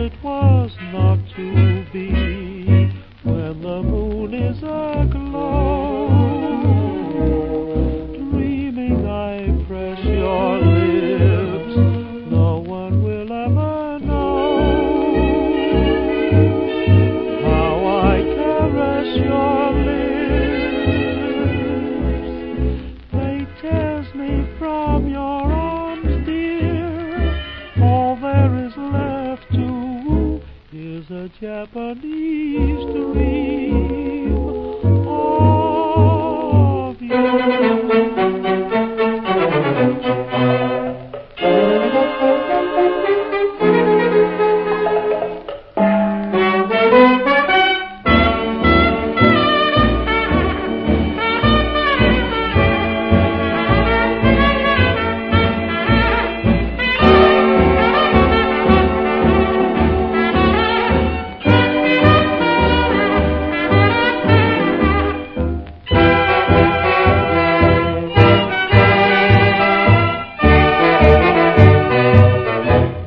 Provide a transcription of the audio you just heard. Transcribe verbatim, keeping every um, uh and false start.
it was not to be. When the moon is aglow, dreaming I press your lips, no one will ever know how I caress your lips. Fate tears me from your arms, dear. All there is left to woo is a Japanese dream.